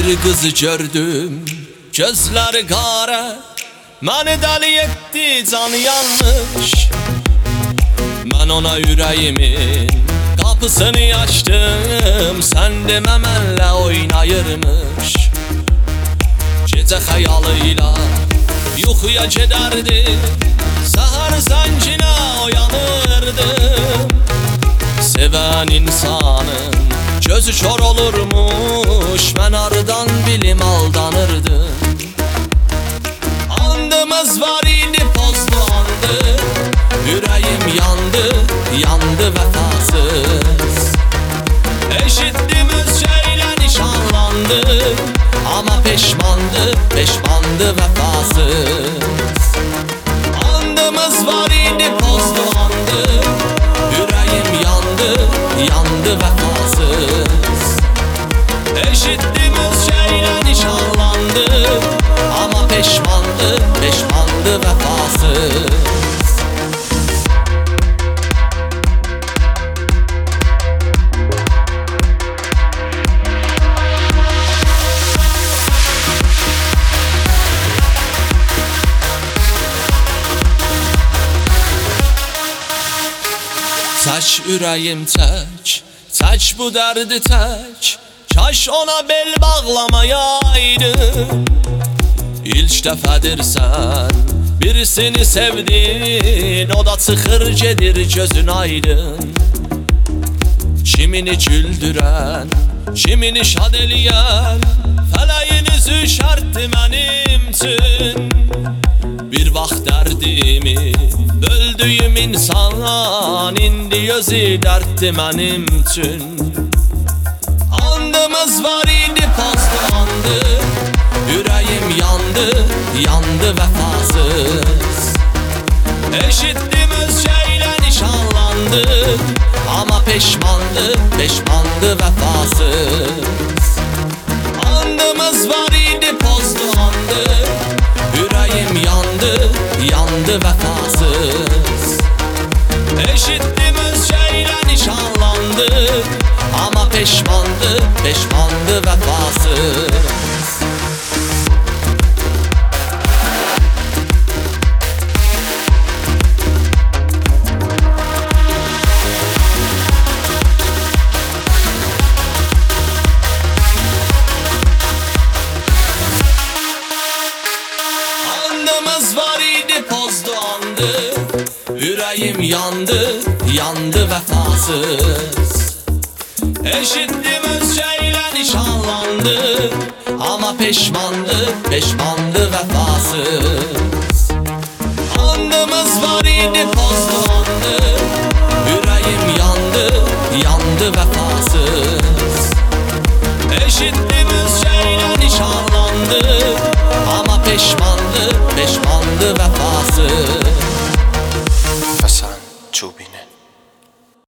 Bir kızı gördüm, gözleri kara, beni deli etti, canı yanmış. Ben ona yüreğimin kapısını açtım, sen dememenle oynayırmış. Gece hayalıyla yuxuya giderdim, sahar zencine uyanırdım. Seven insanın gözü kör olurmuş, ben ardan bilim aldanırdım. Andımız var idi, pozlu andı, yüreğim yandı, yandı vefasız. Eşittim özceyle nişanlandı, ama peşmandı, peşmandı vefasız. Andımız var idi, pozlu andı, yüreğim yandı, yandı vefasız. Eşittim özceyle nişanlandı, ama peşmandı, peşmandı vefasız. Tək ürəyim tək, tək bu dərdi tək, kaş ona bel bağlamayaydım. İlk dəfədir sən birisini sevdin, o da çıxır gedir gözün aydın. Kimini güldürən, kimini şad eləyən, fələyin üzü şərtdir mənim üçün. Bir vaxt dərdimi böldüyüm insan, indi özü dərddir mənim üçün. Andımız var idi, paslandı, yüreğim yandı, yandı vefasız. Eşittim özceyle nişanlandı, ama peşmandı, peşmandı vefasız. Andımız var idi, pozlandı, yüreğim yandı, yandı vefasız. Eşittim özceyle nişanlandı, ama peşmandı, peşmandı vefasız. Var idi, pozdu andı, yüreğim yandı, yandı vefasız. Eşittim özceyle nişanlandı, ama peşmandı, peşmandı vefasız. Andımız var idi, pozdu andı, yüreğim yandı, yandı vefasız. Eşittim özceyle nişanlandı, ama peşmandı, peşmandı vefasız.